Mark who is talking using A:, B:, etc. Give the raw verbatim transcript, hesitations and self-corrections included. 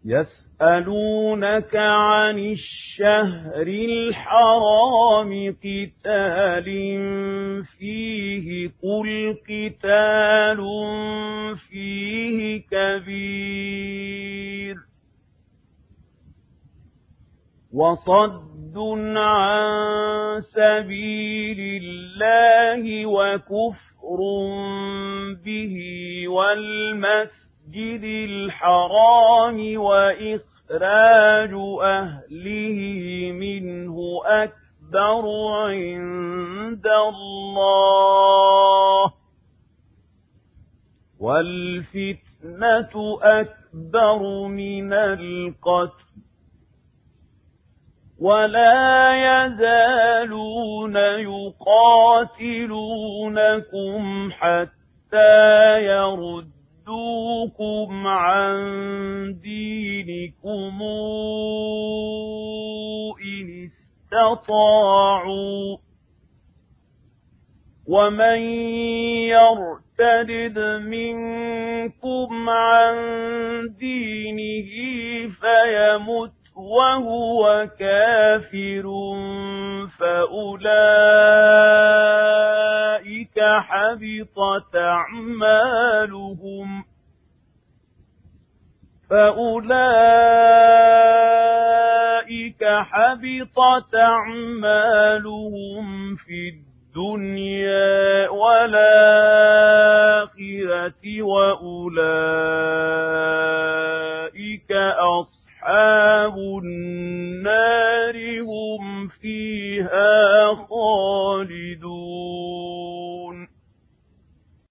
A: يسألونك عن الشهر الحرام قتال فيه قل قتال فيه كبير وصد عن سبيل الله وكفر به والمسجد الحرام وإخراج أهله منه أكبر عند الله والفتنة أكبر من القتل ولا يزالون يقاتلونكم حتى يردوكم عن دينكم إن استطاعوا ومن يرتد منكم عن دينه فيمت وهو كافر فأولئك حبطت أعمالهم فأولئك حبطت أعمالهم في الدنيا والآخرة وأولئك